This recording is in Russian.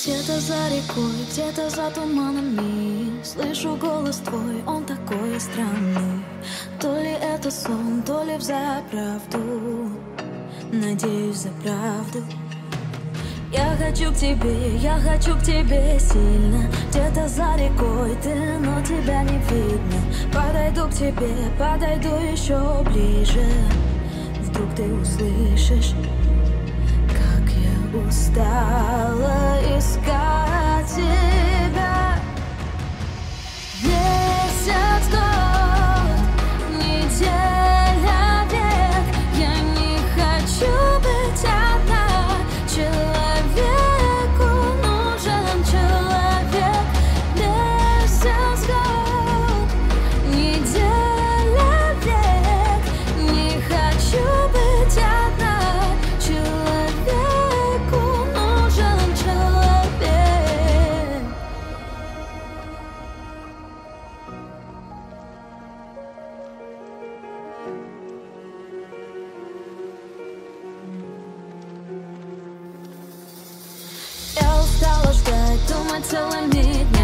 Где-то за рекой, где-то за туманами слышу голос твой, он такой странный. То ли это сон, то ли взаправду. Надеюсь, за правду. Я хочу к тебе сильно. Где-то за рекой ты, но тебя не видно. Подойду к тебе, подойду еще ближе. Вдруг ты услышишь, как я устала искать тебя. Месяц, год, неделя, век. Я не хочу быть одна. Человеку нужен человек. Месяц, год, неделя, век. Не хочу быть одна. Человеку нужен человек. Я устала ждать, думать целыми днями.